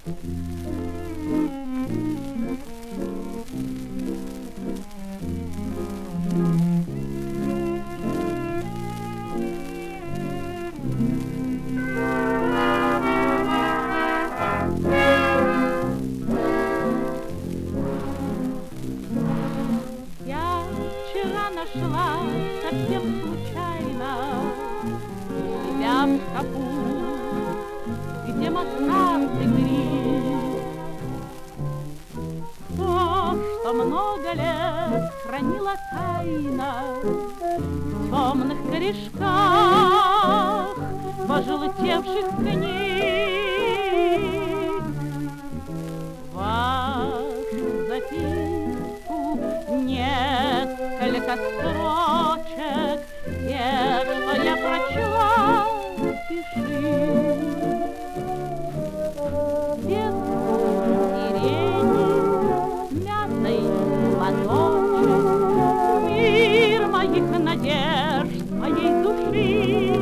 Нашла совсем случайно себя в шкафу, где мохнатый гриб. То, что много лет хранила тайна в темных корешках пожелтевших книг. Вашу записку несколько строчек, те, что я прочла, пиши. Ветку сирени, мятный платочек, мир моих надежд, моей души.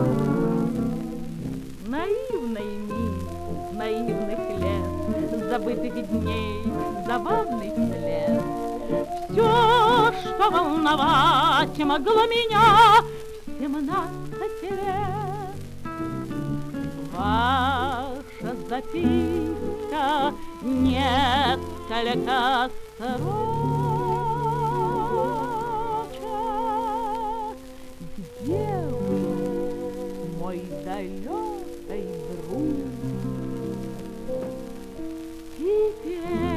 Наивный мир наивных лет, забытых дней, забавный след. Все, что волновать могло меня в 17 лет. Ваша записка несколько строчек. Где вы, мой далекий друг? Теперь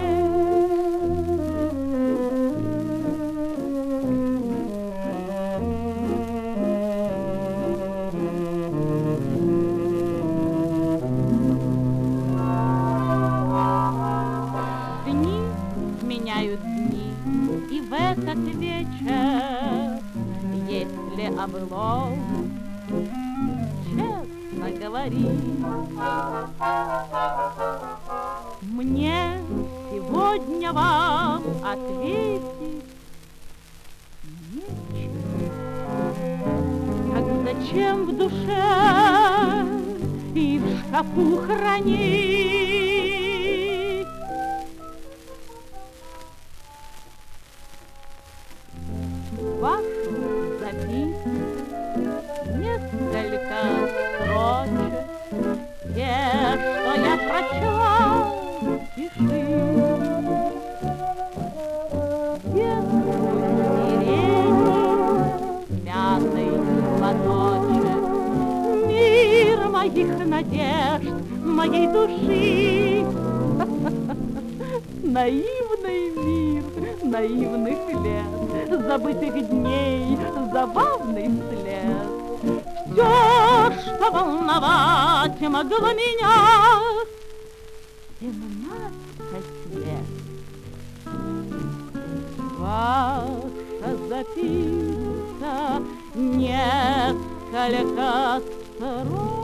меняют дни, и в этот вечер, если о былом честно говорить, мне сегодня вам ответить нечего. Как зачем в душе и в шкафу хранить вашу записку, несколько строчек, те, что я прочла, пиши. Ветку сирени, мятный платочек, мир моих надежд, моей души. Наивный мир наивных лет, забытых дней, забавный след. Все, что волновать могло меня 17 лет. Ваша записка несколько строк.